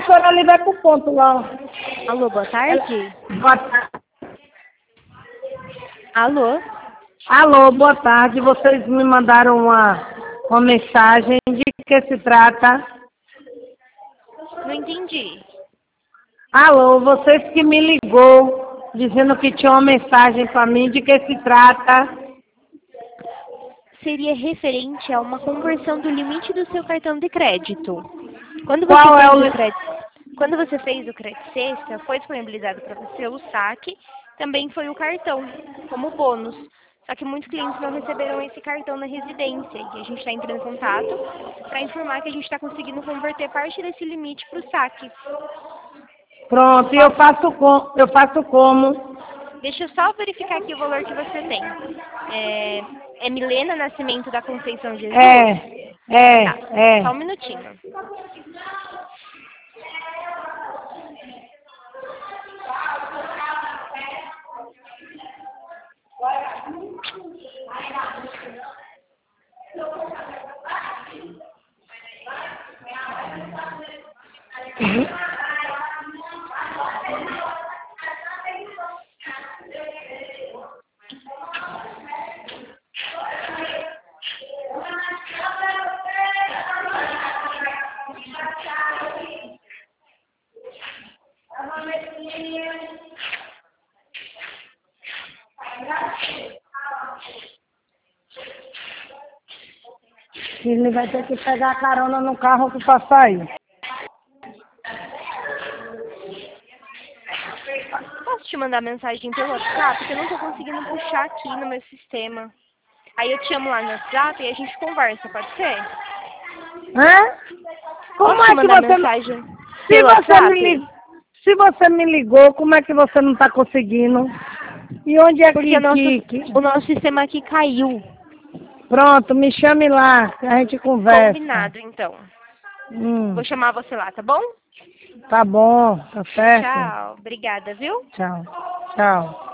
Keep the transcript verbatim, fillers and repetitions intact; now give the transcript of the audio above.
professora ali vai pro ponto lá. Alô, boa tarde. Ela... Boa tarde. Alô? Alô, boa tarde. Vocês me mandaram uma, uma mensagem de que se trata. Não entendi. Alô, vocês que me ligou dizendo que tinha uma mensagem para mim, de que se trata? Seria referente a uma conversão do limite do seu cartão de crédito. Quando você Qual fez é o o... crédito, quando você fez o crédito sexta, foi disponibilizado para você o saque, também foi o cartão, como bônus. Só que muitos clientes não receberam esse cartão na residência e a gente está entrando em contato para informar que a gente está conseguindo converter parte desse limite para o saque. Pronto, e eu faço, com... eu faço como? Deixa eu só verificar aqui o valor que você tem. É, é Milena Nascimento da Conceição Jesus? É, é, Tá, é. só um minutinho. Ele vai ter que pegar a carona no carro para sair. Posso te mandar mensagem pelo WhatsApp? Porque eu não estou conseguindo puxar aqui no meu sistema. Aí eu te chamo lá no WhatsApp e a gente conversa, pode ser? Hã? Como Posso te é que mandar você... mensagem Se pelo você, WhatsApp? me lig... Se você me ligou, como é que você não está conseguindo? E onde é Porque que, o nosso, que, que... o nosso sistema aqui caiu. Pronto, me chame lá, que a gente conversa. Combinado, então. Hum, Vou chamar você lá, tá bom? tá bom, tá certo. Tchau. Obrigada, viu? Tchau, tchau.